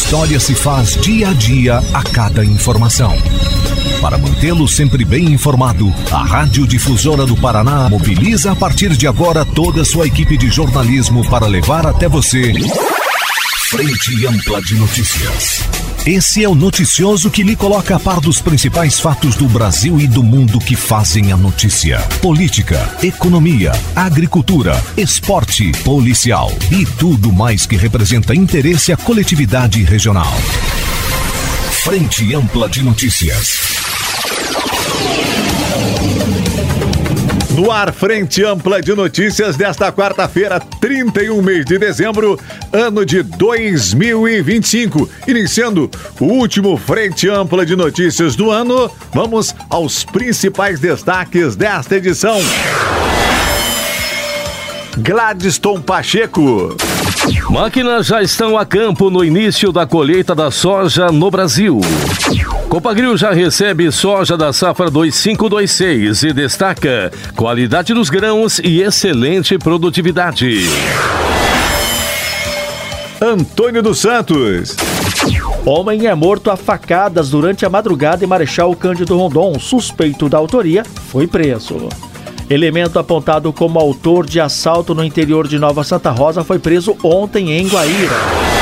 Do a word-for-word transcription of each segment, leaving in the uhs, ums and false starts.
história se faz dia a dia a cada informação. Para mantê-lo sempre bem informado, a Rádio Difusora do Paraná mobiliza a partir de agora toda a sua equipe de jornalismo para levar até você Frente Ampla de Notícias. Esse é o noticioso que lhe coloca a par dos principais fatos do Brasil e do mundo que fazem a notícia. Política, economia, agricultura, esporte, policial e tudo mais que representa interesse à coletividade regional. Frente Ampla de Notícias. No ar, Frente Ampla de Notícias desta quarta-feira, trinta e um mês de dezembro, ano de dois mil e vinte e cinco. Iniciando o último Frente Ampla de Notícias do ano, vamos aos principais destaques desta edição. Gladstone Pacheco. Máquinas já estão a campo no início da colheita da soja no Brasil. Copagril já recebe soja da safra dois mil quinhentos e vinte e seis e destaca qualidade dos grãos e excelente produtividade. Antônio dos Santos. Homem é morto a facadas durante a madrugada em Marechal Cândido Rondon. Suspeito da autoria foi preso. Elemento apontado como autor de assalto no interior de Nova Santa Rosa foi preso ontem em Guaíra.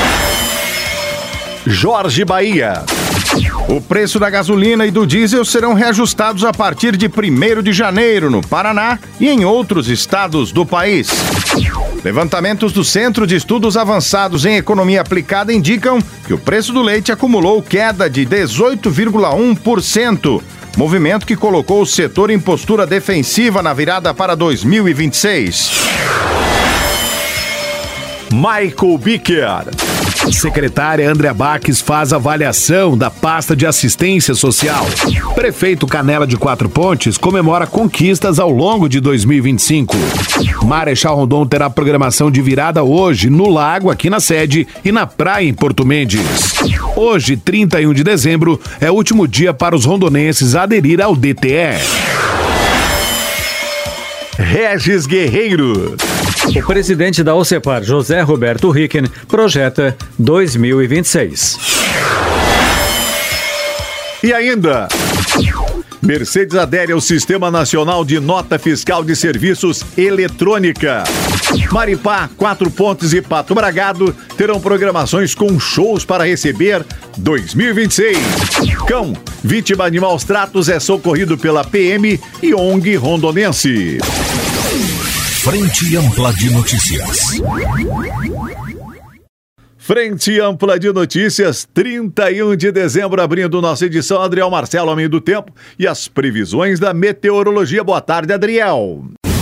Jorge Bahia. O preço da gasolina e do diesel serão reajustados a partir de primeiro de janeiro no Paraná e em outros estados do país. Levantamentos do Centro de Estudos Avançados em Economia Aplicada indicam que o preço do leite acumulou queda de dezoito vírgula um por cento. Movimento que colocou o setor em postura defensiva na virada para dois mil e vinte e seis. Michael Bicker. Secretária Andréa Baques faz avaliação da pasta de assistência social. Prefeito Canela de Quatro Pontes comemora conquistas ao longo de dois mil e vinte e cinco. Marechal Rondon terá programação de virada hoje no Lago, aqui na sede, e na praia em Porto Mendes. Hoje, trinta e um de dezembro, é o último dia para os rondonenses aderir ao D T E. Regis Guerreiro. O presidente da OCEPAR, José Roberto Ricken, projeta dois mil e vinte e seis. E ainda, Mercedes adere ao Sistema Nacional de Nota Fiscal de Serviços Eletrônica. Maripá, Quatro Pontes e Pato Bragado terão programações com shows para receber dois mil e vinte e seis. Cão, vítima de maus tratos, é socorrido pela P M e O N G rondonense. Frente Ampla de Notícias. Frente Ampla de Notícias, trinta e um de dezembro, abrindo nossa edição. Adriel Marcelo, homem do tempo, e as previsões da meteorologia. Boa tarde, Adriel.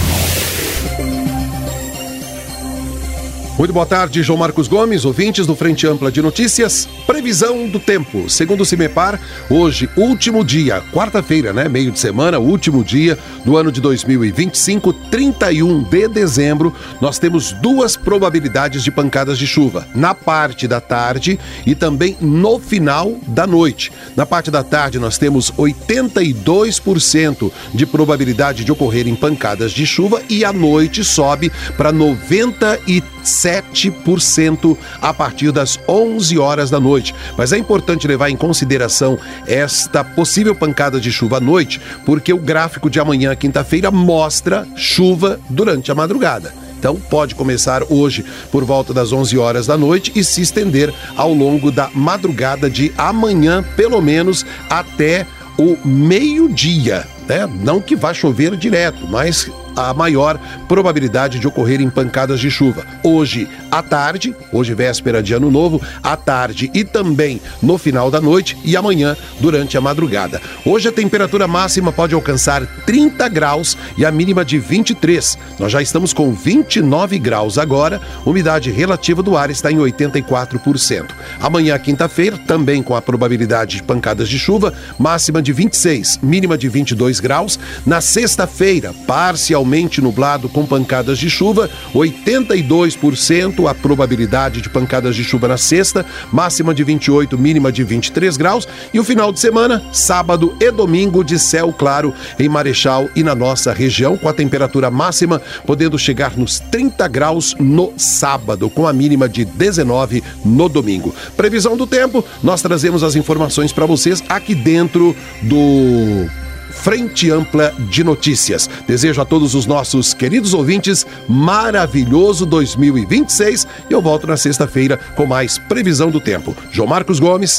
Muito boa tarde, João Marcos Gomes, ouvintes do Frente Ampla de Notícias. Previsão do tempo. Segundo o CIMEPAR, hoje, último dia, quarta-feira, né? Meio de semana, último dia do ano de dois mil e vinte e cinco, trinta e um de dezembro, nós temos duas probabilidades de pancadas de chuva. Na parte da tarde e também no final da noite. Na parte da tarde, nós temos oitenta e dois por cento de probabilidade de ocorrerem pancadas de chuva e à noite sobe para noventa e sete por cento a partir das onze horas da noite. Mas é importante levar em consideração esta possível pancada de chuva à noite, porque o gráfico de amanhã, quinta-feira, mostra chuva durante a madrugada. Então pode começar hoje por volta das onze horas da noite e se estender ao longo da madrugada de amanhã, pelo menos até o meio-dia, né? Não que vá chover direto, mas a maior probabilidade de ocorrerem pancadas de chuva. Hoje à tarde, hoje véspera de Ano Novo, à tarde e também no final da noite e amanhã durante a madrugada. Hoje a temperatura máxima pode alcançar trinta graus e a mínima de vinte e três. Nós já estamos com vinte e nove graus agora, umidade relativa do ar está em oitenta e quatro por cento. Amanhã, quinta-feira, também com a probabilidade de pancadas de chuva, máxima de vinte e seis, mínima de vinte e dois graus. Na sexta-feira, parcialmente parcialmente nublado com pancadas de chuva, oitenta e dois por cento a probabilidade de pancadas de chuva na sexta, máxima de vinte e oito, mínima de vinte e três graus, e o final de semana, sábado e domingo, de céu claro em Marechal e na nossa região, com a temperatura máxima podendo chegar nos trinta graus no sábado, com a mínima de dezenove no domingo. Previsão do tempo, nós trazemos as informações para vocês aqui dentro do Frente Ampla de Notícias. Desejo a todos os nossos queridos ouvintes maravilhoso dois mil e vinte e seis e eu volto na sexta-feira com mais previsão do tempo. João Marcos Gomes.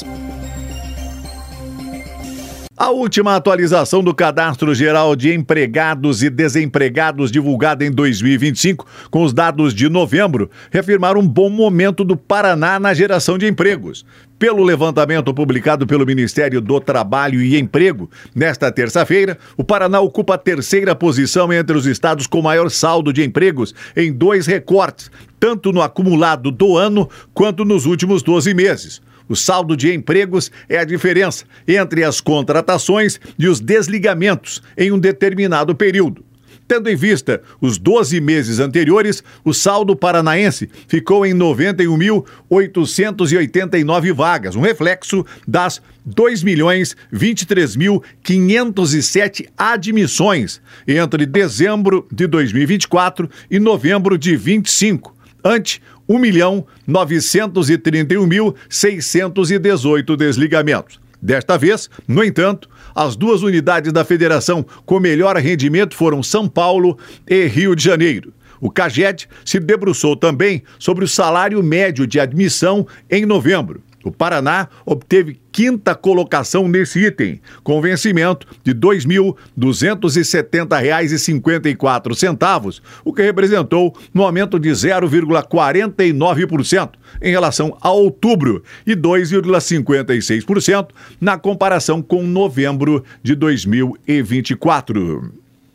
A última atualização do Cadastro Geral de Empregados e Desempregados divulgada em dois mil e vinte e cinco, com os dados de novembro, reafirmaram um bom momento do Paraná na geração de empregos. Pelo levantamento publicado pelo Ministério do Trabalho e Emprego, nesta terça-feira, o Paraná ocupa a terceira posição entre os estados com maior saldo de empregos em dois recortes, tanto no acumulado do ano quanto nos últimos doze meses. O saldo de empregos é a diferença entre as contratações e os desligamentos em um determinado período. Tendo em vista os doze meses anteriores, o saldo paranaense ficou em noventa e um mil oitocentos e oitenta e nove vagas, um reflexo das dois milhões vinte e três mil quinhentos e sete admissões entre dezembro de dois mil e vinte e quatro e novembro de vinte e cinco, ante um milhão novecentos e trinta e um mil seiscentos e dezoito desligamentos. Desta vez, no entanto, as duas unidades da federação com melhor rendimento foram São Paulo e Rio de Janeiro. O CAGED se debruçou também sobre o salário médio de admissão em novembro. O Paraná obteve quinta colocação nesse item, com vencimento de dois mil duzentos e setenta reais e cinquenta e quatro centavos, o que representou um aumento de zero vírgula quarenta e nove por cento em relação a outubro e dois vírgula cinquenta e seis por cento na comparação com novembro de dois mil e vinte e quatro.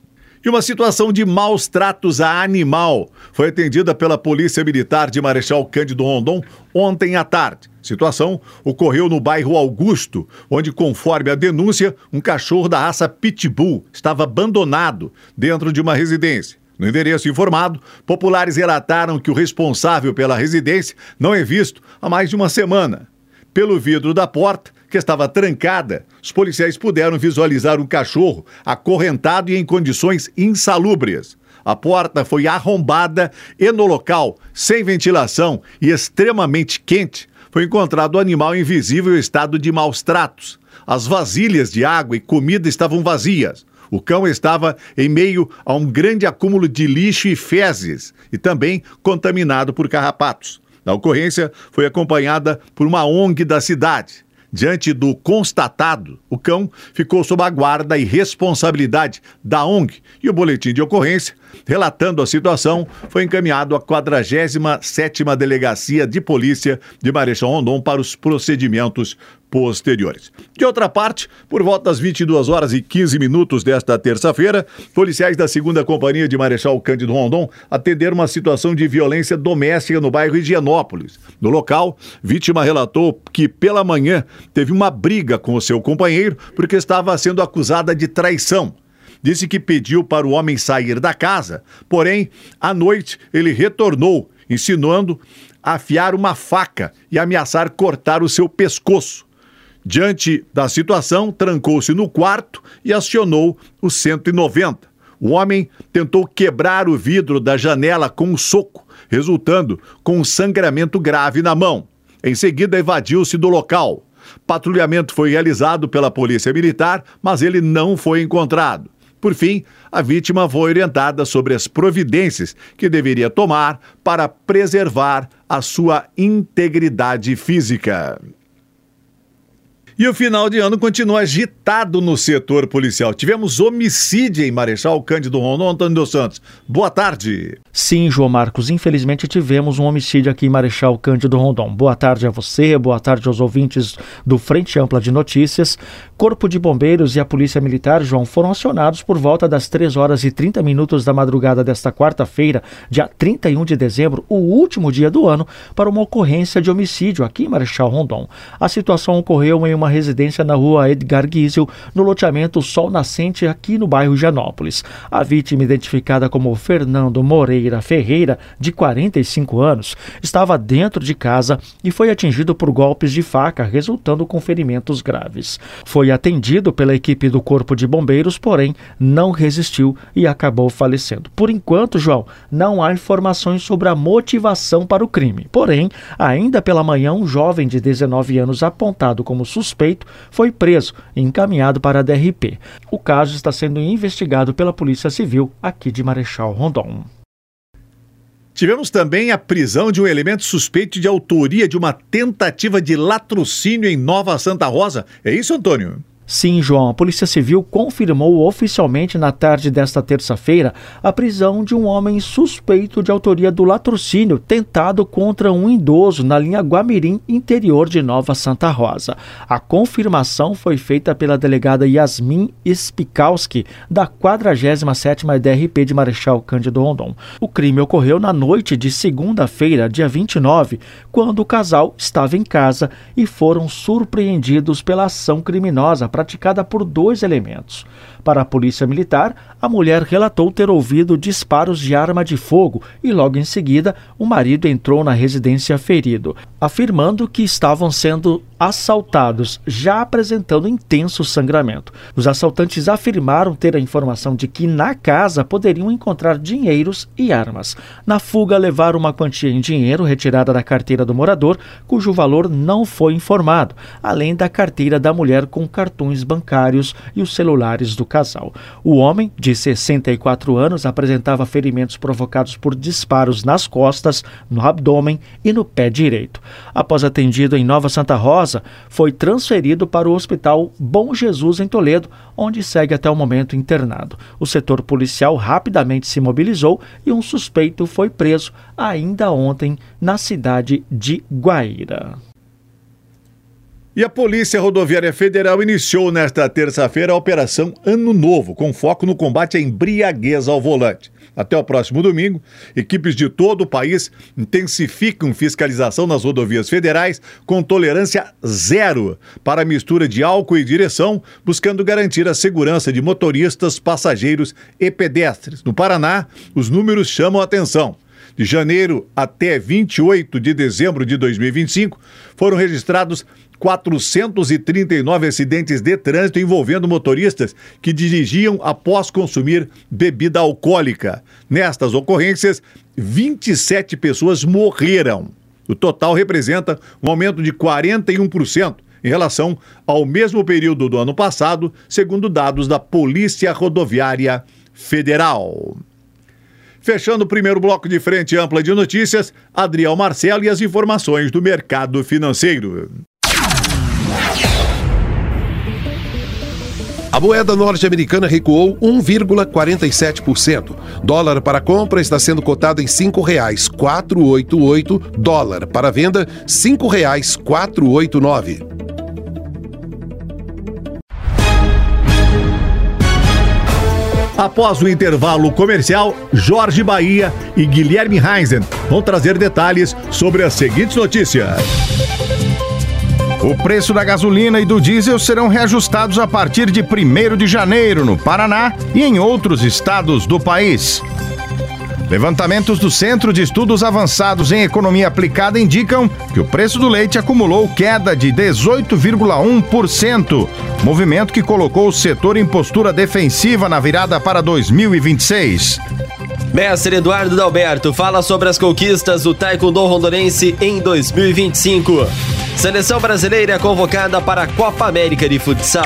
E uma situação de maus tratos a animal foi atendida pela Polícia Militar de Marechal Cândido Rondon ontem à tarde. A situação ocorreu no bairro Augusto, onde, conforme a denúncia, um cachorro da raça Pitbull estava abandonado dentro de uma residência. No endereço informado, populares relataram que o responsável pela residência não é visto há mais de uma semana. Pelo vidro da porta, que estava trancada, os policiais puderam visualizar um cachorro acorrentado e em condições insalubres. A porta foi arrombada e no local, sem ventilação e extremamente quente, foi encontrado o animal em visível estado de maus tratos. As vasilhas de água e comida estavam vazias. O cão estava em meio a um grande acúmulo de lixo e fezes e também contaminado por carrapatos. A ocorrência foi acompanhada por uma O N G da cidade. Diante do constatado, o cão ficou sob a guarda e responsabilidade da O N G e o boletim de ocorrência, relatando a situação, foi encaminhado à quadragésima sétima Delegacia de Polícia de Marechal Rondon para os procedimentos posteriores. De outra parte, por volta das vinte e duas horas e quinze minutos desta terça-feira, policiais da segunda Companhia de Marechal Cândido Rondon atenderam uma situação de violência doméstica no bairro Higienópolis. No local, vítima relatou que pela manhã teve uma briga com o seu companheiro porque estava sendo acusada de traição. Disse que pediu para o homem sair da casa, porém, à noite ele retornou, insinuando afiar uma faca e ameaçar cortar o seu pescoço. Diante da situação, trancou-se no quarto e acionou o cento e noventa. O homem tentou quebrar o vidro da janela com um soco, resultando com um sangramento grave na mão. Em seguida, evadiu-se do local. Patrulhamento foi realizado pela Polícia Militar, mas ele não foi encontrado. Por fim, a vítima foi orientada sobre as providências que deveria tomar para preservar a sua integridade física. E o final de ano continua agitado no setor policial. Tivemos homicídio em Marechal Cândido Rondon. Antônio dos Santos, boa tarde. Sim, João Marcos, infelizmente tivemos um homicídio aqui em Marechal Cândido Rondon. Boa tarde a você, boa tarde aos ouvintes do Frente Ampla de Notícias. Corpo de Bombeiros e a Polícia Militar, João, foram acionados por volta das três horas e trinta minutos da madrugada desta quarta-feira, dia trinta e um de dezembro, o último dia do ano, para uma ocorrência de homicídio aqui em Marechal Rondon. A situação ocorreu em uma residência na rua Edgar Giesel, no loteamento Sol Nascente, aqui no bairro Higienópolis. A vítima, identificada como Fernando Moreira Ferreira, de quarenta e cinco anos, estava dentro de casa e foi atingido por golpes de faca, resultando com ferimentos graves. Foi atendido pela equipe do Corpo de Bombeiros, porém não resistiu e acabou falecendo. Por enquanto, João, não há informações sobre a motivação para o crime. Porém, ainda pela manhã, um jovem de dezenove anos apontado como suspeito foi preso e encaminhado para a D R P. O caso está sendo investigado pela Polícia Civil aqui de Marechal Rondon. Tivemos também a prisão de um elemento suspeito de autoria de uma tentativa de latrocínio em Nova Santa Rosa. É isso, Antônio? Sim, João, a Polícia Civil confirmou oficialmente na tarde desta terça-feira a prisão de um homem suspeito de autoria do latrocínio tentado contra um idoso na linha Guamirim, interior de Nova Santa Rosa. A confirmação foi feita pela delegada Yasmin Spikowski, da quadragésima sétima D R P de Marechal Cândido Rondon. O crime ocorreu na noite de segunda-feira, dia vinte e nove, quando o casal estava em casa e foram surpreendidos pela ação criminosa praticada por dois elementos. Para a Polícia Militar, a mulher relatou ter ouvido disparos de arma de fogo e logo em seguida o marido entrou na residência ferido, afirmando que estavam sendo assaltados, já apresentando intenso sangramento. Os assaltantes afirmaram ter a informação de que na casa poderiam encontrar dinheiros e armas. Na fuga, levaram uma quantia em dinheiro retirada da carteira do morador, cujo valor não foi informado, além da carteira da mulher com cartões bancários e os celulares do casal. O homem, de sessenta e quatro anos, apresentava ferimentos provocados por disparos nas costas, no abdômen e no pé direito. Após atendido em Nova Santa Rosa, foi transferido para o Hospital Bom Jesus em Toledo, onde segue até o momento internado. O setor policial rapidamente se mobilizou e um suspeito foi preso ainda ontem na cidade de Guaíra. E a Polícia Rodoviária Federal iniciou nesta terça-feira a Operação Ano Novo, com foco no combate à embriaguez ao volante. Até o próximo domingo, equipes de todo o país intensificam fiscalização nas rodovias federais com tolerância zero para a mistura de álcool e direção, buscando garantir a segurança de motoristas, passageiros e pedestres. No Paraná, os números chamam a atenção. De janeiro até vinte e oito de dezembro de dois mil e vinte e cinco, foram registrados quatrocentos e trinta e nove acidentes de trânsito envolvendo motoristas que dirigiam após consumir bebida alcoólica. Nestas ocorrências, vinte e sete pessoas morreram. O total representa um aumento de quarenta e um por cento em relação ao mesmo período do ano passado, segundo dados da Polícia Rodoviária Federal. Fechando o primeiro bloco de Frente Ampla de Notícias, Adriel Marcelo e as informações do mercado financeiro. A moeda norte-americana recuou um vírgula quarenta e sete por cento. Dólar para compra está sendo cotado em cinco reais quatrocentos e oitenta e oito. Dólar para venda, cinco reais quatrocentos e oitenta e nove. Após o intervalo comercial, Jorge Bahia e Guilherme Heisen vão trazer detalhes sobre as seguintes notícias. O preço da gasolina e do diesel serão reajustados a partir de primeiro de janeiro no Paraná e em outros estados do país. Levantamentos do Centro de Estudos Avançados em Economia Aplicada indicam que o preço do leite acumulou queda de dezoito vírgula um por cento, movimento que colocou o setor em postura defensiva na virada para dois mil e vinte e seis. Mestre Eduardo Dalberto fala sobre as conquistas do taekwondo rondonense em dois mil e vinte e cinco. Seleção brasileira é convocada para a Copa América de Futsal.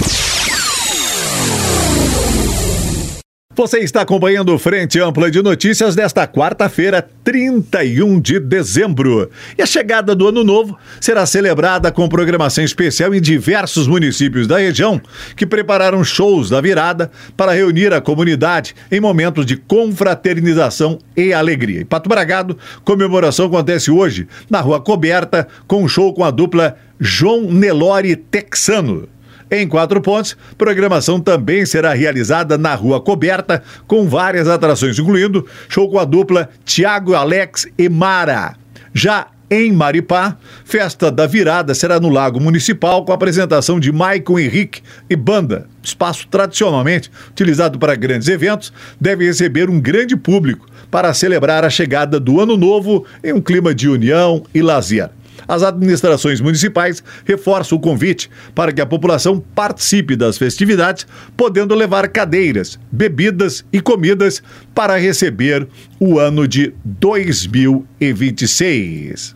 Você está acompanhando o Frente Ampla de Notícias desta quarta-feira, trinta e um de dezembro. E a chegada do Ano Novo será celebrada com programação especial em diversos municípios da região, que prepararam shows da virada para reunir a comunidade em momentos de confraternização e alegria. Em Pato Bragado, comemoração acontece hoje na Rua Coberta, com um show com a dupla João Nelore Texano. Em Quatro Pontos, programação também será realizada na Rua Coberta, com várias atrações, incluindo show com a dupla Tiago, Alex e Mara. Já Em Maripá, festa da virada será no Lago Municipal com a apresentação de Maicon Henrique e banda. Espaço tradicionalmente utilizado para grandes eventos, deve receber um grande público para celebrar a chegada do Ano Novo em um clima de união e lazer. As administrações municipais reforçam o convite para que a população participe das festividades, podendo levar cadeiras, bebidas e comidas para receber o ano de dois mil e vinte e seis.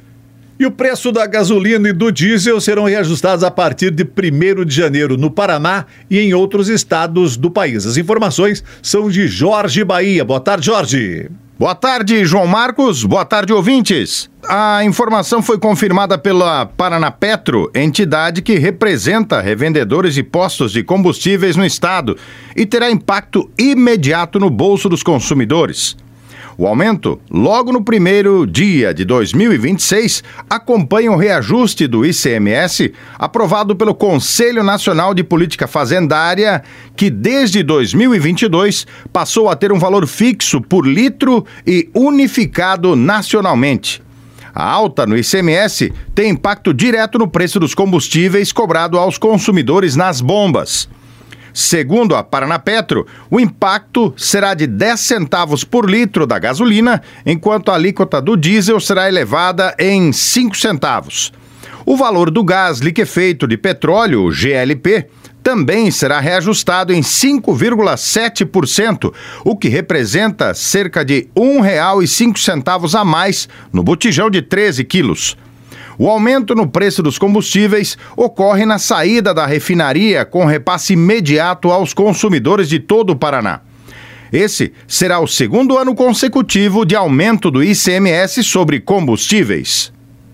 E o preço da gasolina e do diesel serão reajustados a partir de primeiro de janeiro no Paraná e em outros estados do país. As informações são de Jorge Bahia. Boa tarde, Jorge. Boa tarde, João Marcos. Boa tarde, ouvintes. A informação foi confirmada pela Paranapetro, entidade que representa revendedores de postos de combustíveis no estado e terá impacto imediato no bolso dos consumidores. O aumento, logo no primeiro dia de dois mil e vinte e seis, acompanha o reajuste do I C M S aprovado pelo Conselho Nacional de Política Fazendária, que desde dois mil e vinte e dois passou a ter um valor fixo por litro e unificado nacionalmente. A alta no I C M S tem impacto direto no preço dos combustíveis cobrado aos consumidores nas bombas. Segundo a Paranapetro, o impacto será de dez centavos por litro da gasolina, enquanto a alíquota do diesel será elevada em cinco centavos. O valor do gás liquefeito de petróleo, o G L P, também será reajustado em cinco vírgula sete por cento, o que representa cerca de um real e cinco centavos a mais no botijão de treze quilos. O aumento no preço dos combustíveis ocorre na saída da refinaria com repasse imediato aos consumidores de todo o Paraná. Esse será o segundo ano consecutivo de aumento do I C M S sobre combustíveis.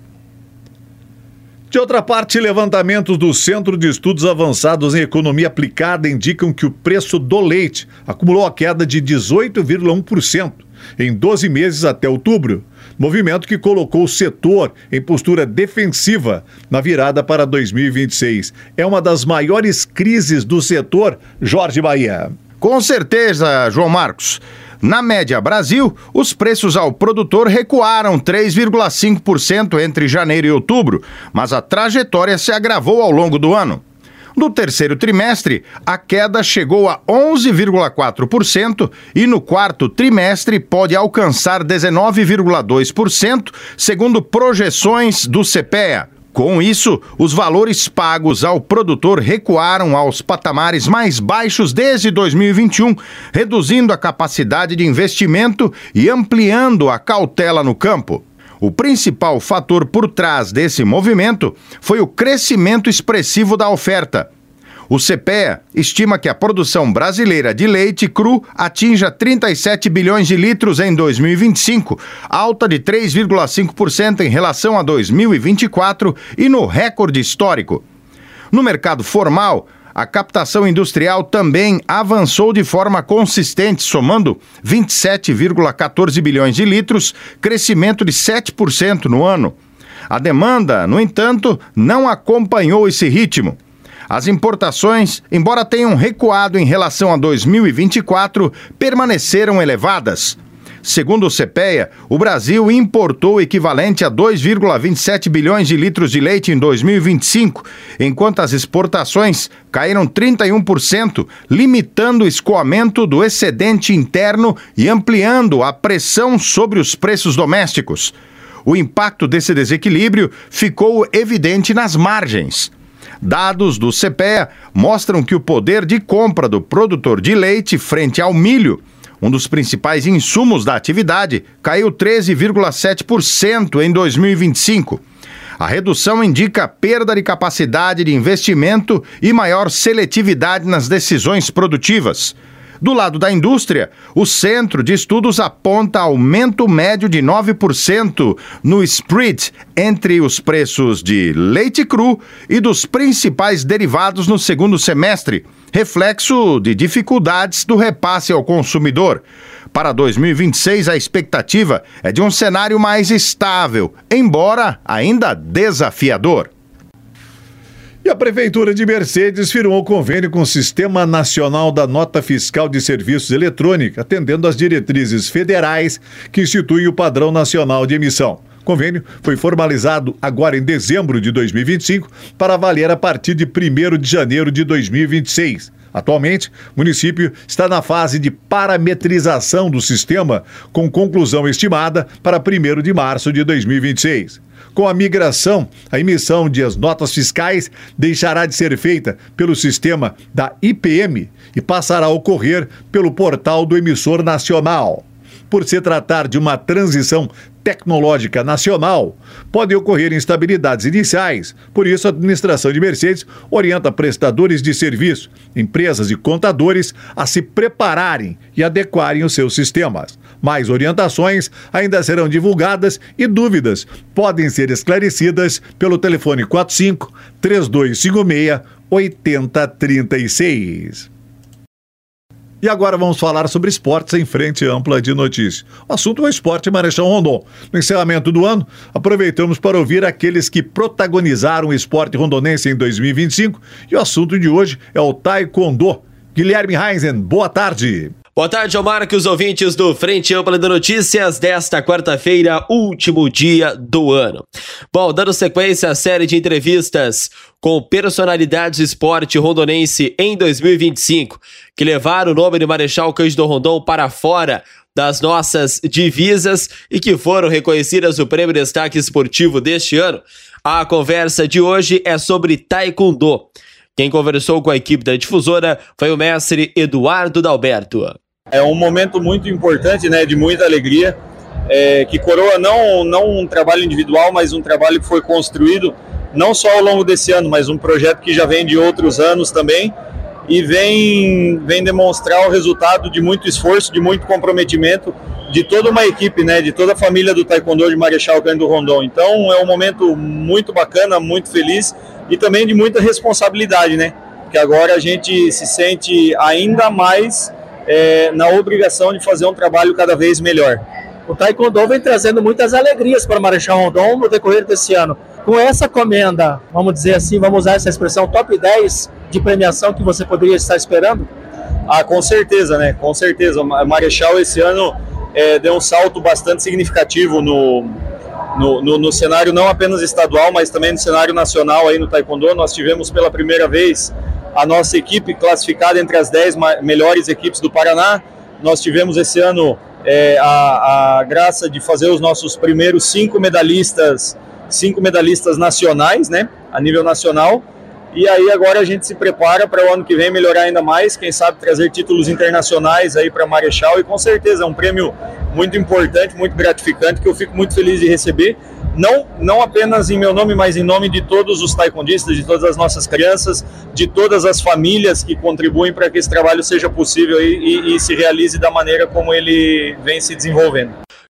De outra parte, levantamentos do Centro de Estudos Avançados em Economia Aplicada indicam que o preço do leite acumulou a queda de dezoito vírgula um por cento em doze meses até outubro, movimento que colocou o setor em postura defensiva na virada para dois mil e vinte e seis. É uma das maiores crises do setor, Jorge Bahia. Com certeza, João Marcos. Na média Brasil, os preços ao produtor recuaram três vírgula cinco por cento entre janeiro e outubro, mas a trajetória se agravou ao longo do ano. No terceiro trimestre, a queda chegou a onze vírgula quatro por cento e no quarto trimestre pode alcançar dezenove vírgula dois por cento, segundo projeções do CEPEA. Com isso, os valores pagos ao produtor recuaram aos patamares mais baixos desde dois mil e vinte e um, reduzindo a capacidade de investimento e ampliando a cautela no campo. O principal fator por trás desse movimento foi o crescimento expressivo da oferta. O CEPEA estima que a produção brasileira de leite cru atinja trinta e sete bilhões de litros em dois mil e vinte e cinco, alta de três vírgula cinco por cento em relação a dois mil e vinte e quatro e no recorde histórico. No mercado formal, a captação industrial também avançou de forma consistente, somando vinte e sete vírgula quatorze bilhões de litros, crescimento de sete por cento no ano. A demanda, no entanto, não acompanhou esse ritmo. As importações, embora tenham recuado em relação a dois mil e vinte e quatro, permaneceram elevadas. Segundo o CEPEA, o Brasil importou o equivalente a dois vírgula vinte e sete bilhões de litros de leite em dois mil e vinte e cinco, enquanto as exportações caíram trinta e um por cento, limitando o escoamento do excedente interno e ampliando a pressão sobre os preços domésticos. O impacto desse desequilíbrio ficou evidente nas margens. Dados do CEPEA mostram que o poder de compra do produtor de leite frente ao milho, um dos principais insumos da atividade, caiu treze vírgula sete por cento em dois mil e vinte e cinco. A redução indica perda de capacidade de investimento e maior seletividade nas decisões produtivas. Do lado da indústria, o Centro de Estudos aponta aumento médio de nove por cento no spread entre os preços de leite cru e dos principais derivados no segundo semestre, reflexo de dificuldades do repasse ao consumidor. Para dois mil e vinte e seis, a expectativa é de um cenário mais estável, embora ainda desafiador. E a Prefeitura de Mercedes firmou convênio com o Sistema Nacional da Nota Fiscal de Serviços Eletrônica, atendendo às diretrizes federais que instituem o Padrão Nacional de Emissão. O convênio foi formalizado agora em dezembro de dois mil e vinte e cinco para valer a partir de primeiro de janeiro de dois mil e vinte e seis. Atualmente, o município está na fase de parametrização do sistema, com conclusão estimada para primeiro de março de dois mil e vinte e seis. Com a migração, a emissão de as notas fiscais deixará de ser feita pelo sistema da I P M e passará a ocorrer pelo portal do emissor nacional. Por se tratar de uma transição tecnológica nacional, podem ocorrer instabilidades iniciais. Por isso, a administração de Mercedes orienta prestadores de serviço, empresas e contadores a se prepararem e adequarem os seus sistemas. Mais orientações ainda serão divulgadas e dúvidas podem ser esclarecidas pelo telefone quatro cinco, três dois cinco seis, oito zero três seis. E agora vamos falar sobre esportes em frente ampla de notícias. O assunto é o esporte Marechal Rondon. No encerramento do ano, aproveitamos para ouvir aqueles que protagonizaram o esporte rondonense em dois mil e vinte e cinco. E o assunto de hoje é o Taekwondo. Guilherme Heisen, boa tarde. Boa tarde, Omar, que os ouvintes do Frente Ampla de Notícias desta quarta-feira, último dia do ano. Bom, dando sequência à série de entrevistas com personalidades do esporte rondonense em dois mil e vinte e cinco, que levaram o nome de Marechal Cândido Rondon para fora das nossas divisas e que foram reconhecidas no Prêmio Destaque Esportivo deste ano, a conversa de hoje é sobre Taekwondo. Quem conversou com a equipe da difusora foi o mestre Eduardo Dalberto. É um momento muito importante, né, de muita alegria, é, que coroa não, não um trabalho individual, mas um trabalho que foi construído não só ao longo desse ano, mas um projeto que já vem de outros anos também e vem, vem demonstrar o resultado de muito esforço, de muito comprometimento de toda uma equipe, né, de toda a família do Taekwondo de Marechal Cândido Rondon. Então é um momento muito bacana, muito feliz e também de muita responsabilidade, né, que agora a gente se sente ainda mais É, na obrigação de fazer um trabalho cada vez melhor. O Taekwondo vem trazendo muitas alegrias para o Marechal Rondon no decorrer desse ano. Com essa comenda, vamos dizer assim, vamos usar essa expressão, top dez de premiação que você poderia estar esperando? Ah, com certeza, né? Com certeza. O Marechal esse ano é, deu um salto bastante significativo no, no, no, no cenário não apenas estadual, mas também no cenário nacional aí no Taekwondo. Nós tivemos pela primeira vez a nossa equipe classificada entre as dez melhores equipes do Paraná. Nós tivemos esse ano é, a, a graça de fazer os nossos primeiros cinco medalhistas, cinco medalhistas nacionais, né, a nível nacional. E aí agora a gente se prepara para o ano que vem melhorar ainda mais, quem sabe trazer títulos internacionais aí para Marechal, e com certeza é um prêmio muito importante, muito gratificante, que eu fico muito feliz de receber. Não, não apenas em meu nome, mas em nome de todos os taekwondistas, de todas as nossas crianças, de todas as famílias que contribuem para que esse trabalho seja possível e, e, e se realize da maneira como ele vem se desenvolvendo.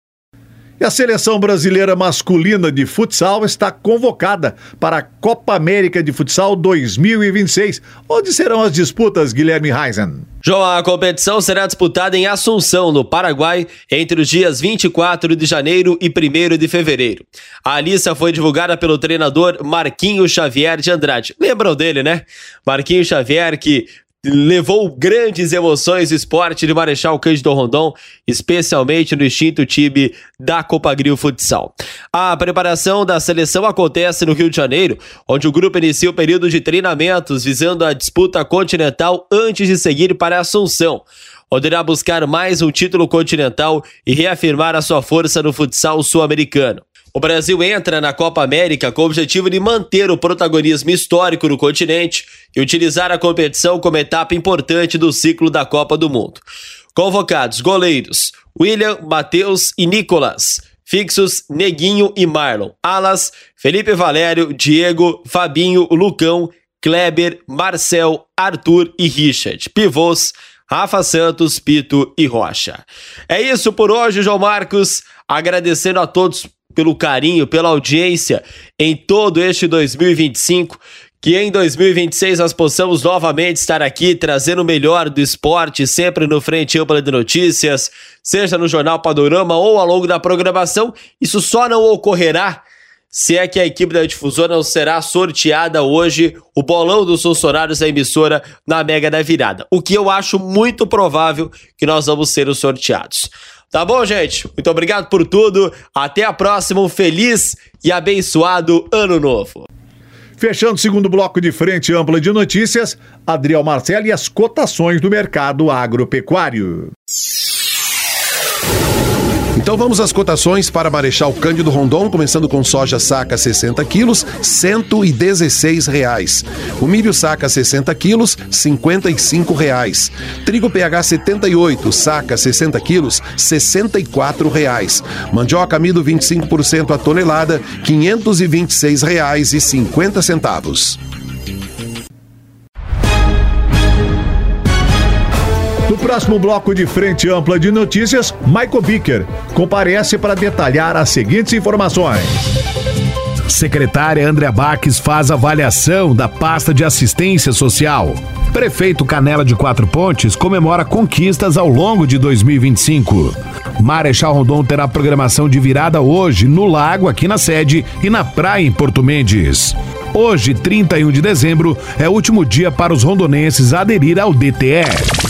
E a seleção brasileira masculina de futsal está convocada para a Copa América de Futsal dois mil e vinte e seis. Onde serão as disputas, Guilherme Heisen? João, a competição será disputada em Assunção, no Paraguai, entre os dias vinte e quatro de janeiro e primeiro de fevereiro. A lista foi divulgada pelo treinador Marquinho Xavier de Andrade. Lembram dele, né? Marquinho Xavier, que levou grandes emoções do esporte de Marechal Cândido Rondon, especialmente no extinto time da Copagril Futsal. A preparação da seleção acontece no Rio de Janeiro, onde o grupo inicia o período de treinamentos visando a disputa continental antes de seguir para Assunção, onde irá buscar mais um título continental e reafirmar a sua força no futsal sul-americano. O Brasil entra na Copa América com o objetivo de manter o protagonismo histórico no continente e utilizar a competição como etapa importante do ciclo da Copa do Mundo. Convocados: goleiros William, Matheus e Nicolas. Fixos: Neguinho e Marlon. Alas: Felipe Valério, Diego, Fabinho, Lucão, Kleber, Marcel, Arthur e Richard. Pivôs: Rafa Santos, Pito e Rocha. É isso por hoje, João Marcos. Agradecendo a todos pelo carinho, pela audiência em todo este dois mil e vinte e cinco, que em dois mil e vinte e seis nós possamos novamente estar aqui trazendo o melhor do esporte, sempre no Frente Ampla de Notícias, seja no Jornal Panorama ou ao longo da programação. Isso só não ocorrerá se é que a equipe da difusora não será sorteada hoje, o bolão dos funcionários da emissora na Mega da Virada, o que eu acho muito provável que nós vamos ser os sorteados. Tá bom, gente? Muito obrigado por tudo. Até a próxima. Um feliz e abençoado ano novo. Fechando o segundo bloco de Frente Ampla de Notícias, Adriel Marcelo e as cotações do mercado agropecuário. Então vamos às cotações para Marechal Cândido Rondon, começando com soja saca sessenta quilos, cento e dezesseis reais. O milho saca sessenta quilos, cinquenta e cinco reais. Trigo P H setenta e oito, saca sessenta quilos, sessenta e quatro reais. Mandioca amido vinte e cinco por cento a tonelada, quinhentos e vinte e seis reais e cinquenta centavos. No próximo bloco de Frente Ampla de Notícias, Michael Bicker comparece para detalhar as seguintes informações. Secretária Andrea Baques faz avaliação da pasta de assistência social. Prefeito Canela de Quatro Pontes comemora conquistas ao longo de dois mil e vinte e cinco. Marechal Rondon terá programação de virada hoje no Lago, aqui na sede, e na praia em Porto Mendes. Hoje, trinta e um de dezembro, é o último dia para os rondonenses aderir ao D T E.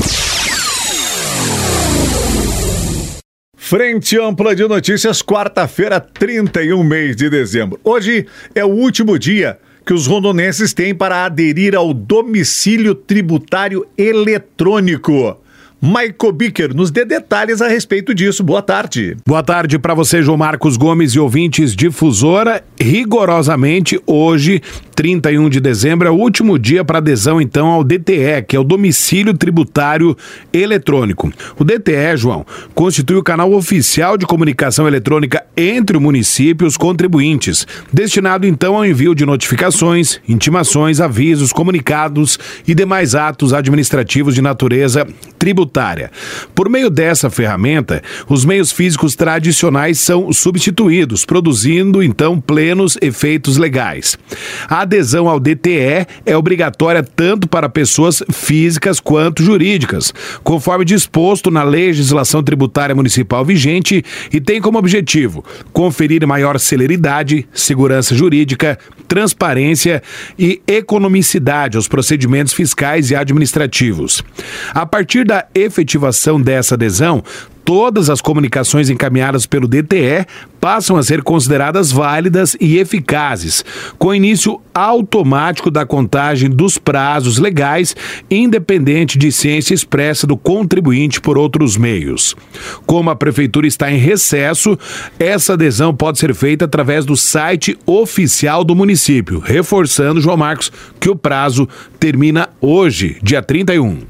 Frente Ampla de Notícias, quarta-feira, trinta e um mês de dezembro. Hoje é o último dia que os rondonenses têm para aderir ao domicílio tributário eletrônico. Michael Bicker nos dê detalhes a respeito disso. Boa tarde. Boa tarde para você, João Marcos Gomes e ouvintes Difusora. Rigorosamente, hoje, trinta e um de dezembro, é o último dia para adesão, então, ao D T E, que é o Domicílio Tributário Eletrônico. O D T E, João, constitui o canal oficial de comunicação eletrônica entre o município e os contribuintes, destinado, então, ao envio de notificações, intimações, avisos, comunicados e demais atos administrativos de natureza tributária. Por meio dessa ferramenta, os meios físicos tradicionais são substituídos, produzindo, então, plenos efeitos legais. A adesão ao D T E é obrigatória tanto para pessoas físicas quanto jurídicas, conforme disposto na legislação tributária municipal vigente, e tem como objetivo conferir maior celeridade, segurança jurídica, transparência e economicidade aos procedimentos fiscais e administrativos. A partir da efetivação dessa adesão, todas as comunicações encaminhadas pelo D T E passam a ser consideradas válidas e eficazes, com início automático da contagem dos prazos legais, independente de ciência expressa do contribuinte por outros meios. Como a Prefeitura está em recesso, essa adesão pode ser feita através do site oficial do município, reforçando, João Marcos, que o prazo termina hoje, dia trinta e um.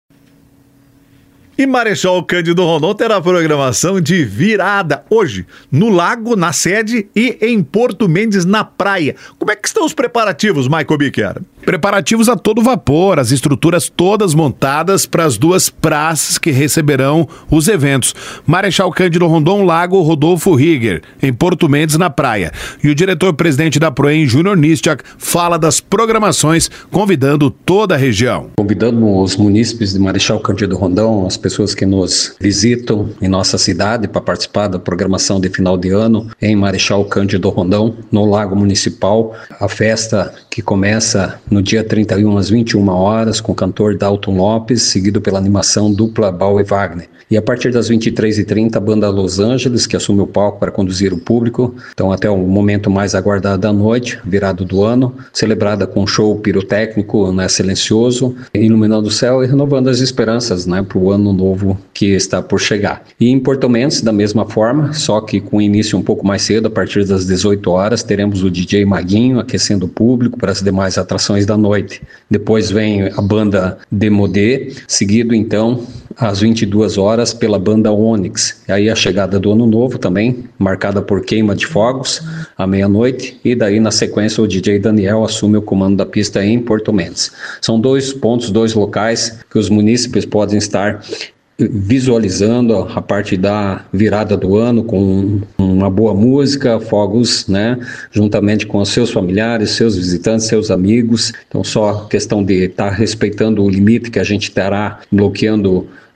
E Marechal Cândido Rondon terá programação de virada hoje, no Lago, na sede, e em Porto Mendes, na praia. Como é que estão os preparativos, Michael Bicker? Preparativos a todo vapor, as estruturas todas montadas para as duas praças que receberão os eventos. Marechal Cândido Rondon, Lago, Rodolfo Rieger, em Porto Mendes, na praia. E o diretor-presidente da Proem, Júnior Nistchak, fala das programações, convidando toda a região. Convidando os munícipes de Marechal Cândido Rondon, as pessoas que nos visitam em nossa cidade para participar da programação de final de ano em Marechal Cândido Rondon, no Lago Municipal. A festa que começa no dia trinta e um às vinte e uma horas com o cantor Dalton Lopes, seguido pela animação dupla Bal e Wagner. E a partir das vinte e três e trinta, a banda Los Angeles, que assume o palco para conduzir o público. Então, até o momento mais aguardado da noite, virado do ano, celebrada com um show pirotécnico, né, silencioso, iluminando o céu e renovando as esperanças, né, para o ano novo que está por chegar. E em Porto Mendes, da mesma forma, só que com início um pouco mais cedo, a partir das dezoito horas, teremos o D J Maguinho aquecendo o público para as demais atrações da noite. Depois vem a banda Demodé, seguido então às vinte e duas horas pela banda Onyx. E aí a chegada do ano novo também, marcada por queima de fogos à meia-noite, e daí na sequência o D J Daniel assume o comando da pista em Porto Mendes. São dois pontos, dois locais que os munícipes podem estar visualizando a parte da virada do ano com uma boa música, fogos, né, juntamente com os seus familiares, seus visitantes, seus amigos. Então só questão de estar respeitando o limite que a gente terá bloqueando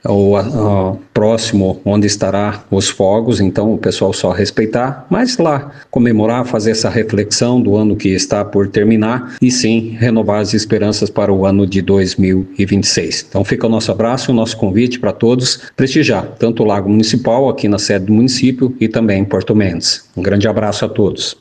o, o próximo onde estará os fogos, então o pessoal só respeitar, mas lá comemorar, fazer essa reflexão do ano que está por terminar e sim renovar as esperanças para o ano de dois mil e vinte e seis. Então fica o nosso abraço, o nosso convite para todos prestigiar tanto o Lago Municipal aqui na sede do município e também em Porto Mendes. Um grande abraço a todos.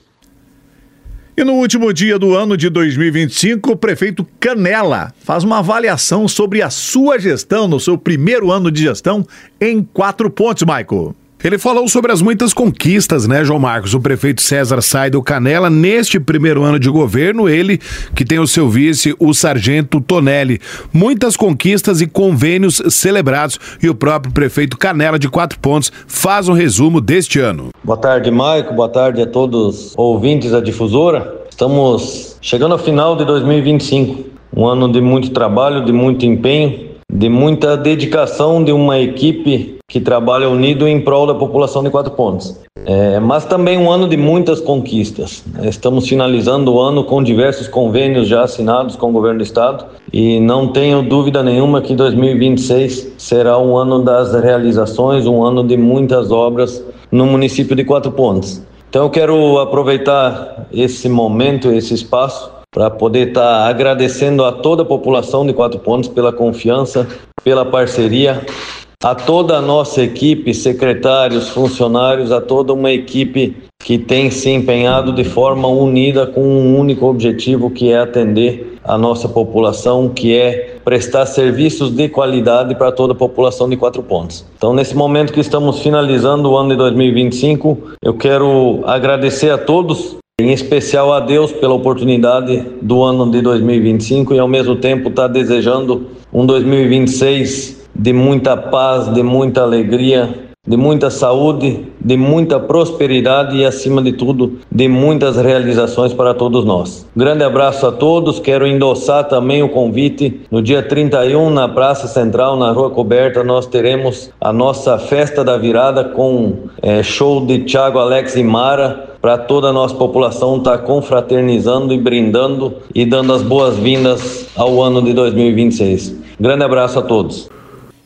E no último dia do ano de dois mil e vinte e cinco, o prefeito Canela faz uma avaliação sobre a sua gestão, no seu primeiro ano de gestão, em Quatro Pontos, Maico. Ele falou sobre as muitas conquistas, né, João Marcos? O prefeito César Saidel Canela, neste primeiro ano de governo, ele que tem o seu vice, o sargento Tonelli. Muitas conquistas e convênios celebrados e o próprio prefeito Canela de Quatro Pontos faz um resumo deste ano. Boa tarde, Maico. Boa tarde a todos os ouvintes da Difusora. Estamos chegando ao final de dois mil e vinte e cinco. Um ano de muito trabalho, de muito empenho, de muita dedicação de uma equipe que trabalha unido em prol da população de Quatro Pontos. É, mas também um ano de muitas conquistas. Estamos finalizando o ano com diversos convênios já assinados com o governo do estado e não tenho dúvida nenhuma que dois mil e vinte e seis será um ano das realizações, um ano de muitas obras no município de Quatro Pontos. Então eu quero aproveitar esse momento, esse espaço, para poder estar agradecendo a toda a população de Quatro Pontos pela confiança, pela parceria, a toda a nossa equipe, secretários, funcionários, a toda uma equipe que tem se empenhado de forma unida com um único objetivo, que é atender a nossa população, que é prestar serviços de qualidade para toda a população de Quatro Pontos. Então, nesse momento que estamos finalizando o ano de dois mil e vinte e cinco, eu quero agradecer a todos, em especial a Deus pela oportunidade do ano de dois mil e vinte e cinco e ao mesmo tempo estar desejando um dois mil e vinte e seis de muita paz, de muita alegria, de muita saúde, de muita prosperidade e, acima de tudo, de muitas realizações para todos nós. Grande abraço a todos, quero endossar também o convite. No dia trinta e um, na Praça Central, na Rua Coberta, nós teremos a nossa Festa da Virada com é, show de Thiago, Alex e Mara, para toda a nossa população estar confraternizando e brindando e dando as boas-vindas ao ano de dois mil e vinte e seis. Grande abraço a todos.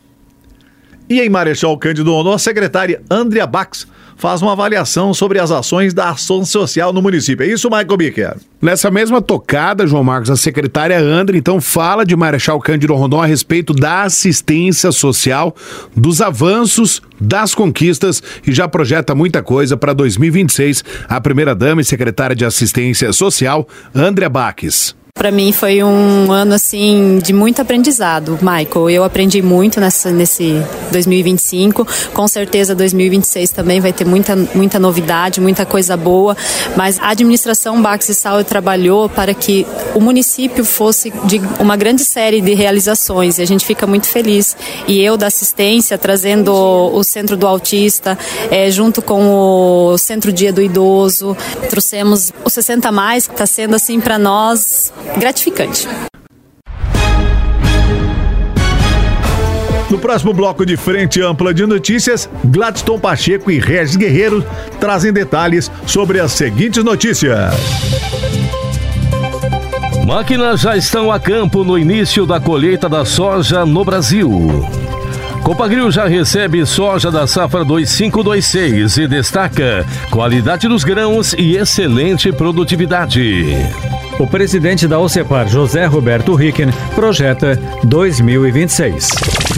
E em Marechal Cândido Rondon, a secretária Andrea Bax faz uma avaliação sobre as ações da ação social no município. É isso, Michael Bicker? Nessa mesma tocada, João Marcos, a secretária Andrea, então, fala de Marechal Cândido Rondon a respeito da assistência social, dos avanços, das conquistas e já projeta muita coisa para dois mil e vinte e seis. A primeira-dama e secretária de Assistência Social, Andrea Bax. Para mim foi um ano assim de muito aprendizado, Michael. Eu aprendi muito nessa, nesse dois mil e vinte e cinco. Com certeza dois mil e vinte e seis também vai ter muita, muita novidade, muita coisa boa. Mas a administração Bax e Saúde trabalhou para que o município fosse de uma grande série de realizações. E a gente fica muito feliz. E eu da assistência, trazendo o Centro do Autista, é, junto com o Centro Dia do Idoso, trouxemos o sessenta mais, que está sendo assim para nós gratificante. No próximo bloco de Frente Ampla de Notícias, Gladstone Pacheco e Regis Guerreiro trazem detalhes sobre as seguintes notícias. Máquinas já estão a campo no início da colheita da soja no Brasil. Copagril já recebe soja da safra dois cinco dois seis e destaca qualidade dos grãos e excelente produtividade. O presidente da OCEPAR, José Roberto Ricken, projeta dois mil e vinte e seis.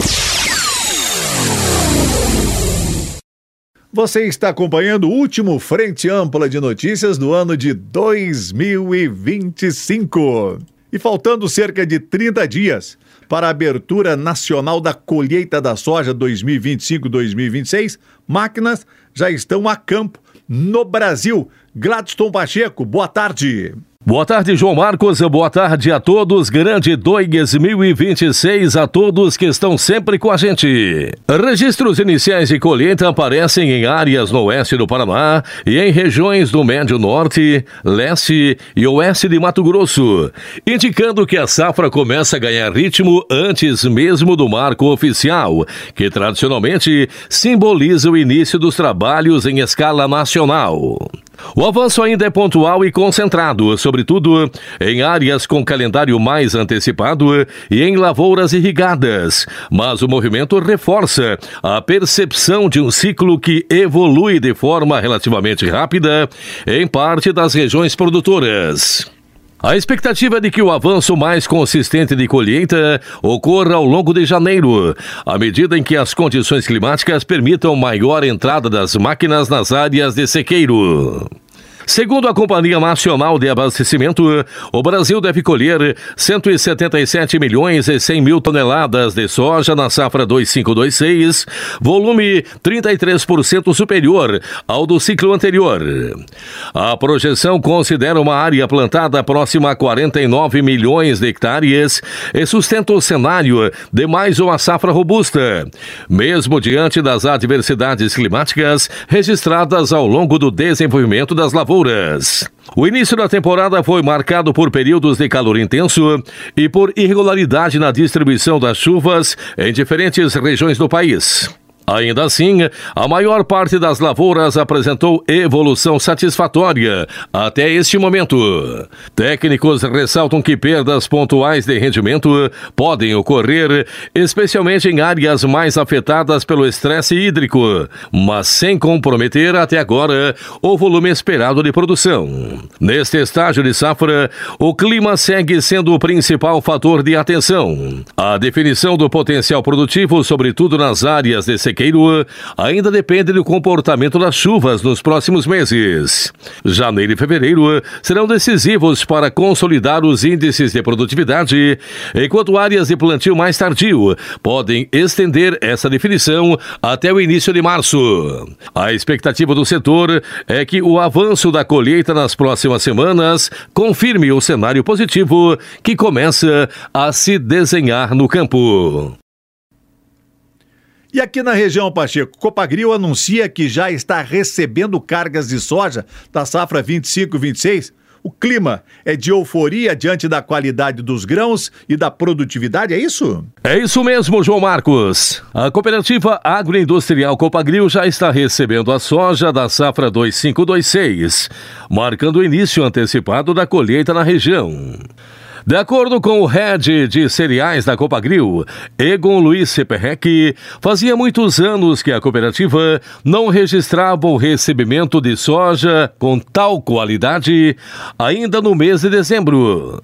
Você está acompanhando o último Frente Ampla de Notícias do ano de dois mil e vinte e cinco. E faltando cerca de trinta dias para a abertura nacional da colheita da soja dois mil e vinte e cinco dois mil e vinte e seis, máquinas já estão a campo no Brasil. Gladstone Pacheco, boa tarde. Boa tarde, João Marcos. Boa tarde a todos. Grande dois mil e vinte e seis a todos que estão sempre com a gente. Registros iniciais de colheita aparecem em áreas no oeste do Paraná e em regiões do Médio Norte, Leste e Oeste de Mato Grosso, indicando que a safra começa a ganhar ritmo antes mesmo do marco oficial, que tradicionalmente simboliza o início dos trabalhos em escala nacional. O avanço ainda é pontual e concentrado, sobretudo em áreas com calendário mais antecipado e em lavouras irrigadas, mas o movimento reforça a percepção de um ciclo que evolui de forma relativamente rápida em parte das regiões produtoras. A expectativa é de que o avanço mais consistente de colheita ocorra ao longo de janeiro, à medida em que as condições climáticas permitam maior entrada das máquinas nas áreas de sequeiro. Segundo a Companhia Nacional de Abastecimento, o Brasil deve colher cento e setenta e sete milhões e cem mil toneladas de soja na safra dois mil quinhentos e vinte e seis, volume trinta e três por cento superior ao do ciclo anterior. A projeção considera uma área plantada próxima a quarenta e nove milhões de hectares e sustenta o cenário de mais uma safra robusta, mesmo diante das adversidades climáticas registradas ao longo do desenvolvimento das lavouras. O início da temporada foi marcado por períodos de calor intenso e por irregularidade na distribuição das chuvas em diferentes regiões do país. Ainda assim, a maior parte das lavouras apresentou evolução satisfatória até este momento. Técnicos ressaltam que perdas pontuais de rendimento podem ocorrer, especialmente em áreas mais afetadas pelo estresse hídrico, mas sem comprometer até agora o volume esperado de produção. Neste estágio de safra, o clima segue sendo o principal fator de atenção. A definição do potencial produtivo, sobretudo nas áreas de sequeiro, ainda depende do comportamento das chuvas nos próximos meses. Janeiro e fevereiro serão decisivos para consolidar os índices de produtividade, enquanto áreas de plantio mais tardio podem estender essa definição até o início de março. A expectativa do setor é que o avanço da colheita nas próximas semanas confirme o cenário positivo que começa a se desenhar no campo. E aqui na região, Pacheco, Copagril anuncia que já está recebendo cargas de soja da safra vinte e cinco vinte e seis. O clima é de euforia diante da qualidade dos grãos e da produtividade, é isso? É isso mesmo, João Marcos. A cooperativa agroindustrial Copagril já está recebendo a soja da safra dois mil quinhentos e vinte e seis, marcando o início antecipado da colheita na região. De acordo com o head de cereais da Copagril, Egon Luiz Seperrec, fazia muitos anos que a cooperativa não registrava o recebimento de soja com tal qualidade ainda no mês de dezembro.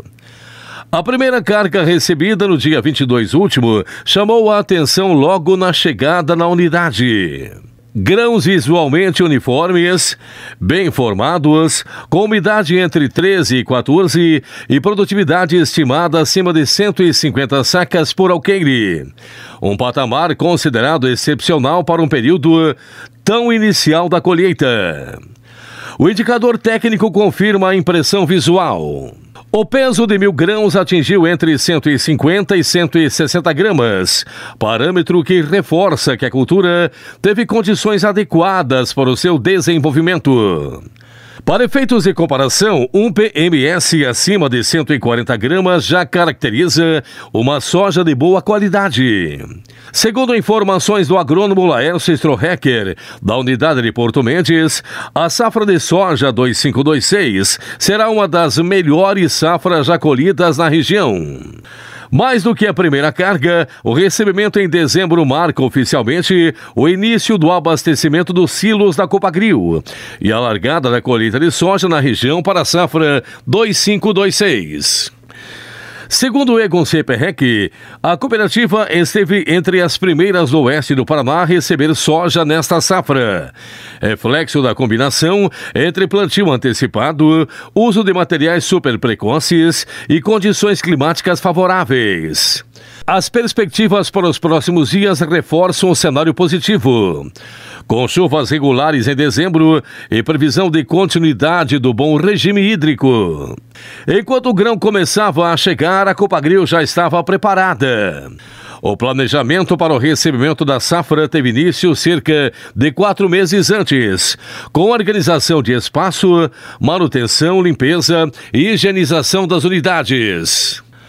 A primeira carga recebida no dia vinte e dois último chamou a atenção logo na chegada na unidade. Grãos visualmente uniformes, bem formados, com umidade entre treze e quatorze e produtividade estimada acima de cento e cinquenta sacas por alqueire. Um patamar considerado excepcional para um período tão inicial da colheita. O indicador técnico confirma a impressão visual. O peso de mil grãos atingiu entre cento e cinquenta e cento e sessenta gramas, parâmetro que reforça que a cultura teve condições adequadas para o seu desenvolvimento. Para efeitos de comparação, um P M S acima de cento e quarenta gramas já caracteriza uma soja de boa qualidade. Segundo informações do agrônomo Laércio Strohecker, da unidade de Porto Mendes, a safra de soja dois mil quinhentos e vinte e seis será uma das melhores safras já colhidas na região. Mais do que a primeira carga, o recebimento em dezembro marca oficialmente o início do abastecimento dos silos da Copagril e a largada da colheita de soja na região para a safra dois mil quinhentos e vinte e seis. Segundo o Egon Seperrec, a cooperativa esteve entre as primeiras do oeste do Paraná a receber soja nesta safra. Reflexo da combinação entre plantio antecipado, uso de materiais super precoces e condições climáticas favoráveis. As perspectivas para os próximos dias reforçam o cenário positivo. Com chuvas regulares em dezembro e previsão de continuidade do bom regime hídrico. Enquanto o grão começava a chegar, a Copagril já estava preparada. O planejamento para o recebimento da safra teve início cerca de quatro meses antes, com organização de espaço, manutenção, limpeza e higienização das unidades.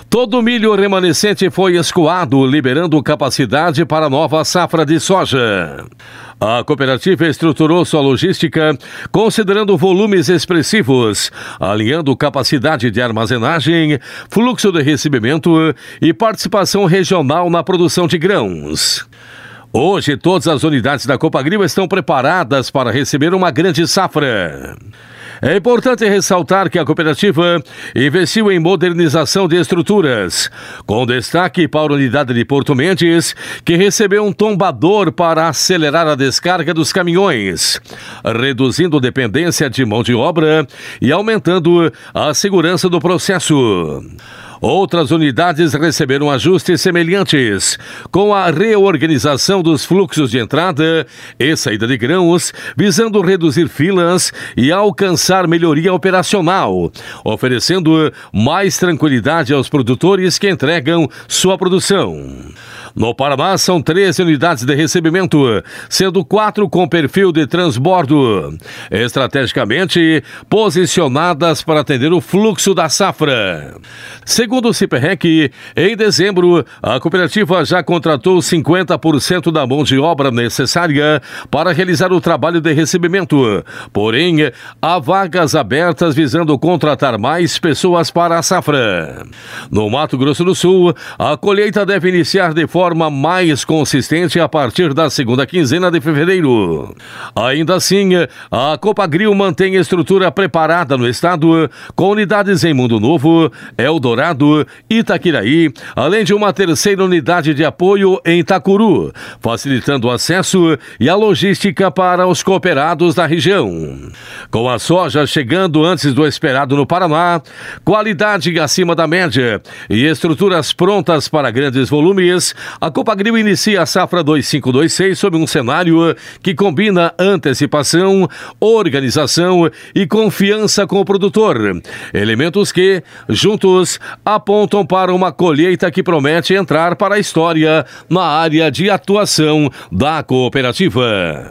Todo o milho remanescente foi escoado, liberando capacidade para a nova safra de soja. A cooperativa estruturou sua logística considerando volumes expressivos, alinhando capacidade de armazenagem, fluxo de recebimento e participação regional na produção de grãos. Hoje, todas as unidades da Copagril estão preparadas para receber uma grande safra. É importante ressaltar que a cooperativa investiu em modernização de estruturas, com destaque para a unidade de Porto Mendes, que recebeu um tombador para acelerar a descarga dos caminhões, reduzindo dependência de mão de obra e aumentando a segurança do processo. Outras unidades receberam ajustes semelhantes, com a reorganização dos fluxos de entrada e saída de grãos, visando reduzir filas e alcançar melhoria operacional, oferecendo mais tranquilidade aos produtores que entregam sua produção. No Paraná, são treze unidades de recebimento, sendo quatro com perfil de transbordo, estrategicamente posicionadas para atender o fluxo da safra. Segundo o Ciperrec, em dezembro, a cooperativa já contratou cinquenta por cento da mão de obra necessária para realizar o trabalho de recebimento. Porém, há vagas abertas visando contratar mais pessoas para a safra. No Mato Grosso do Sul, a colheita deve iniciar de forma mais consistente a partir da segunda quinzena de fevereiro. Ainda assim, a Copagril mantém estrutura preparada no estado, com unidades em Mundo Novo, Eldorado, Itaquiraí, além de uma terceira unidade de apoio em Itacuru, facilitando o acesso e a logística para os cooperados da região. Com a soja chegando antes do esperado no Paraná, qualidade acima da média e estruturas prontas para grandes volumes, a Copagril inicia a safra dois mil quinhentos e vinte e seis sob um cenário que combina antecipação, organização e confiança com o produtor. Elementos que, juntos, apontam para uma colheita que promete entrar para a história na área de atuação da cooperativa.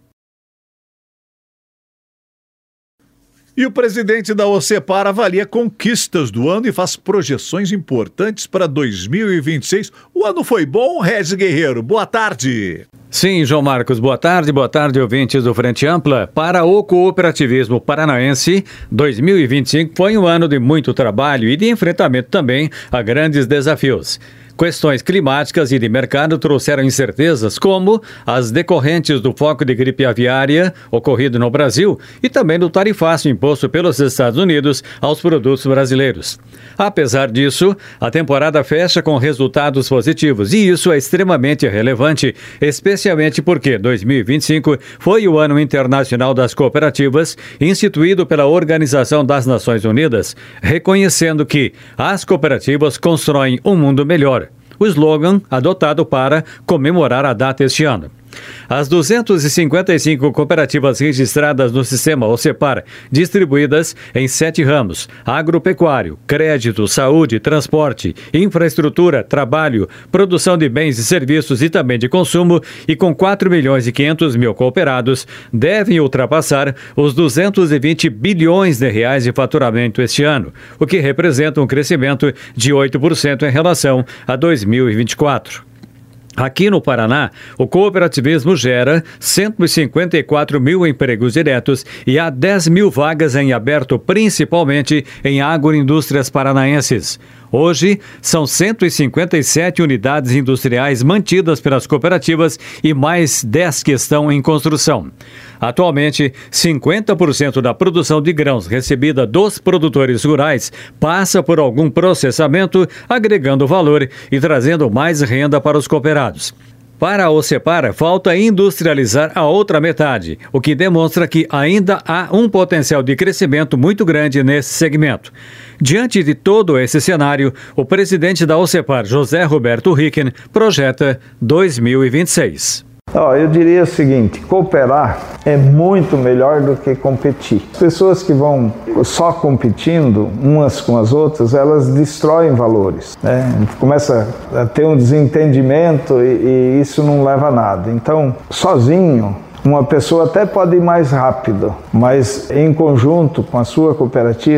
E o presidente da OCEPAR avalia conquistas do ano e faz projeções importantes para dois mil e vinte e seis. O ano foi bom, Regis Guerreiro? Boa tarde. Sim, João Marcos, boa tarde, boa tarde, ouvintes do Frente Ampla. Para o cooperativismo paranaense, dois mil e vinte e cinco foi um ano de muito trabalho e de enfrentamento também a grandes desafios. Questões climáticas e de mercado trouxeram incertezas, como as decorrentes do foco de gripe aviária ocorrido no Brasil e também do tarifaço imposto pelos Estados Unidos aos produtos brasileiros. Apesar disso, a temporada fecha com resultados positivos e isso é extremamente relevante, especialmente porque dois mil e vinte e cinco foi o Ano Internacional das Cooperativas, instituído pela Organização das Nações Unidas, reconhecendo que as cooperativas constroem um mundo melhor. O slogan adotado para comemorar a data este ano. As duzentas e cinquenta e cinco cooperativas registradas no sistema OCEPAR, distribuídas em sete ramos: agropecuário, crédito, saúde, transporte, infraestrutura, trabalho, produção de bens e serviços e também de consumo, e com quatro milhões e quinhentos mil cooperados, devem ultrapassar os duzentos e vinte bilhões de reais de faturamento este ano, o que representa um crescimento de oito por cento em relação a dois mil e vinte e quatro. Aqui no Paraná, o cooperativismo gera cento e cinquenta e quatro mil empregos diretos e há dez mil vagas em aberto, principalmente em agroindústrias paranaenses. Hoje, são cento e cinquenta e sete unidades industriais mantidas pelas cooperativas e mais dez que estão em construção. Atualmente, cinquenta por cento da produção de grãos recebida dos produtores rurais passa por algum processamento, agregando valor e trazendo mais renda para os cooperados. Para a OCEPAR, falta industrializar a outra metade, o que demonstra que ainda há um potencial de crescimento muito grande nesse segmento. Diante de todo esse cenário, o presidente da OCEPAR, José Roberto Ricken, projeta dois mil e vinte e seis. Oh, eu diria o seguinte: cooperar é muito melhor do que competir. Pessoas que vão só competindo umas com as outras, elas destroem valores, né? Começa a ter um desentendimento e, e isso não leva a nada. Então, sozinho, uma pessoa até pode ir mais rápido, mas em conjunto com a sua cooperativa,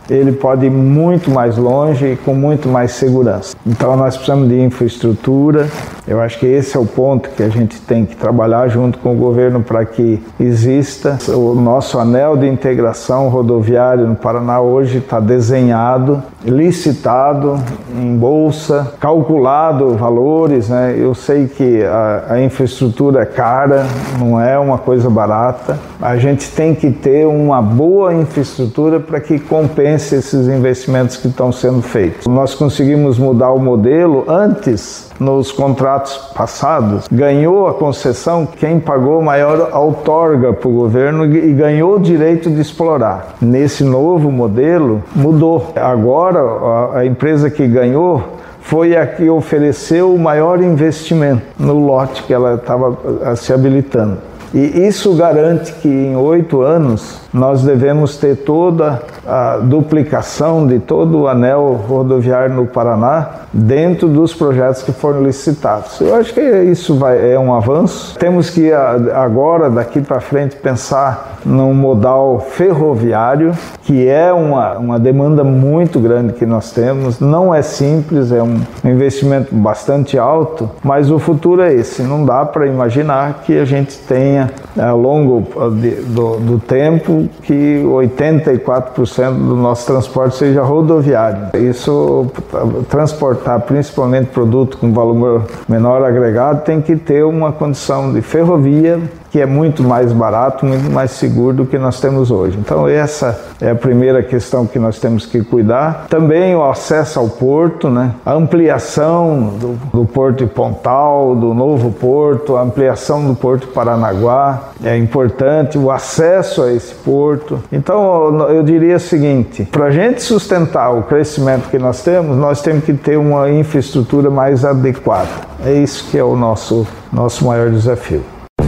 ele pode ir muito mais longe e com muito mais segurança. Então nós precisamos de infraestrutura. Eu acho que esse é o ponto que a gente tem que trabalhar junto com o governo para que exista. O nosso anel de integração rodoviário no Paraná hoje está desenhado, licitado em bolsa, calculado valores, né? Eu sei que a, a infraestrutura é cara, não é uma coisa barata. A gente tem que ter uma boa infraestrutura para que compense esses investimentos que estão sendo feitos. Nós conseguimos mudar o modelo antes. Nos contratos passados, ganhou a concessão quem pagou maior outorga para o governo e ganhou o direito de explorar. Nesse novo modelo, mudou. Agora, a empresa que ganhou foi a que ofereceu o maior investimento no lote que ela estava se habilitando. E isso garante que em oito anos nós devemos ter toda a duplicação de todo o anel rodoviário no Paraná dentro dos projetos que foram licitados. Eu acho que isso vai, é um avanço. Temos que agora, daqui para frente, pensar num modal ferroviário, que é uma, uma demanda muito grande que nós temos. Não é simples, é um investimento bastante alto, mas o futuro é esse. Não dá para imaginar que a gente tenha, ao longo de, do, do tempo, que oitenta e quatro por cento do nosso transporte seja rodoviário. Isso, transportar principalmente produto com valor menor agregado, tem que ter uma condição de ferrovia, que é muito mais barato, muito mais seguro do que nós temos hoje. Então essa é a primeira questão que nós temos que cuidar. Também o acesso ao porto, né? A ampliação do, do Porto de Pontal, do novo porto, a ampliação do Porto Paranaguá é importante, o acesso a esse porto. Então eu diria o seguinte, para a gente sustentar o crescimento que nós temos, nós temos que ter uma infraestrutura mais adequada. É isso que é o nosso, nosso maior desafio.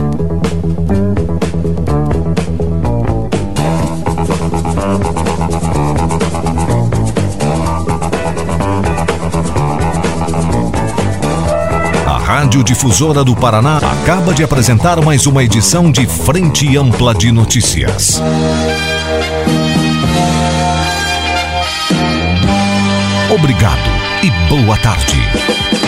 Rádio Difusora do Paraná acaba de apresentar mais uma edição de Frente Ampla de Notícias. Obrigado e boa tarde.